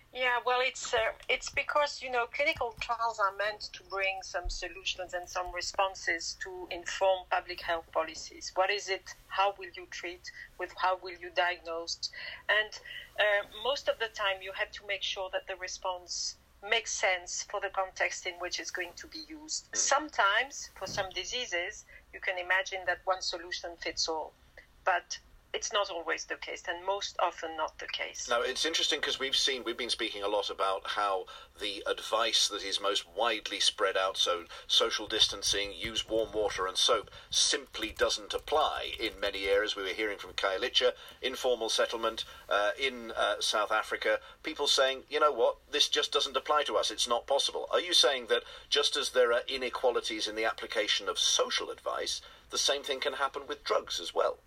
Yeah, well, it's because clinical trials are meant to bring some solutions and some responses to inform public health policies. What is it? How will you treat? With how will you diagnose? And most of the time, you have to make sure that the response makes sense for the context in which it's going to be used. Sometimes, for some diseases, you can imagine that one solution fits all, but it's not always the case, and most often not the case. Now, it's interesting because we've been speaking a lot about how the advice that is most widely spread out, so social distancing, use warm water and soap, simply doesn't apply in many areas. We were hearing from Khayelitsha, informal settlement in South Africa, people saying, you know what, this just doesn't apply to us, it's not possible. Are you saying that just as there are inequalities in the application of social advice, the same thing can happen with drugs as well?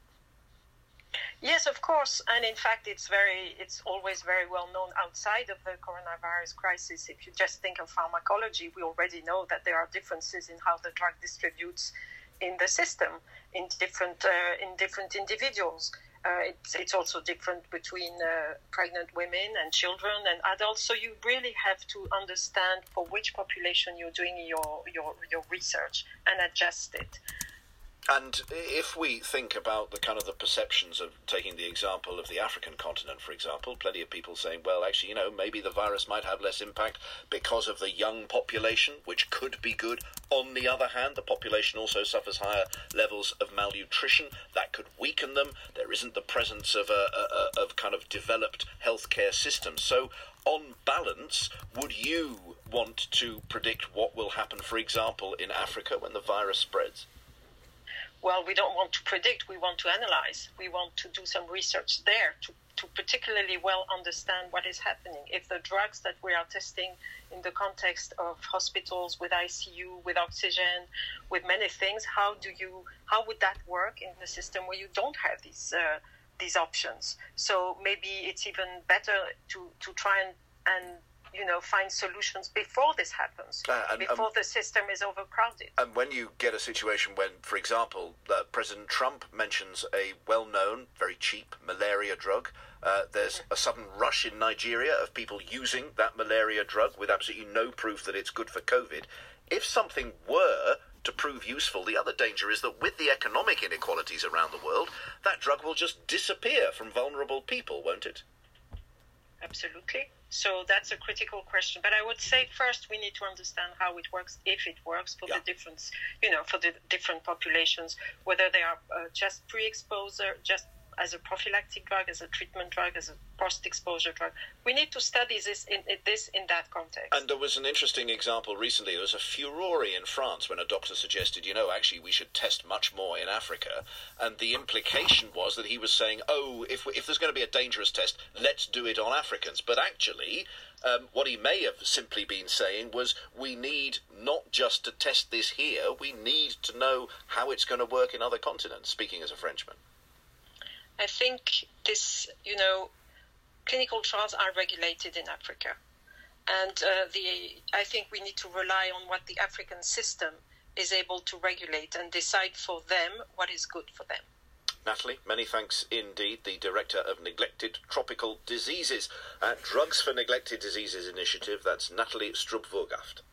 Yes, of course, and in fact, it's always very well known outside of the coronavirus crisis. If you just think of pharmacology, we already know that there are differences in how the drug distributes in the system in different individuals. It's also different between pregnant women and children and adults. So you really have to understand for which population you're doing your research and adjust it. And if we think about the perceptions of, taking the example of the African continent, for example, plenty of people saying, well, actually, maybe the virus might have less impact because of the young population, which could be good. On the other hand, the population also suffers higher levels of malnutrition. That could weaken them. There isn't the presence of developed healthcare systems. So, on balance, would you want to predict what will happen, for example, in Africa when the virus spreads? Well, we don't want to predict, we want to analyze. We want to do some research there to particularly well understand what is happening. If the drugs that we are testing in the context of hospitals with ICU, with oxygen, with many things, how would that work in the system where you don't have these options? So maybe it's even better to try and find solutions before this happens, before the system is overcrowded. And when you get a situation when, for example, President Trump mentions a well-known, very cheap malaria drug, there's a sudden rush in Nigeria of people using that malaria drug with absolutely no proof that it's good for COVID. If something were to prove useful, the other danger is that with the economic inequalities around the world, that drug will just disappear from vulnerable people, won't it? Absolutely. So that's a critical question. But I would say first we need to understand how it works, if it works for the different, for the different populations, whether they are just pre-exposure, just as a prophylactic drug, as a treatment drug, as a post-exposure drug. We need to study this in that context. And there was an interesting example recently. There was a furore in France when a doctor suggested, actually we should test much more in Africa. And the implication was that he was saying, if there's going to be a dangerous test, let's do it on Africans. But actually, what he may have simply been saying was, we need not just to test this here, we need to know how it's going to work in other continents, speaking as a Frenchman. I think this, clinical trials are regulated in Africa. And I think we need to rely on what the African system is able to regulate and decide for them what is good for them. Nathalie, many thanks indeed, the Director of Neglected Tropical Diseases at Drugs for Neglected Diseases Initiative. That's Nathalie Strup-Vorgaft.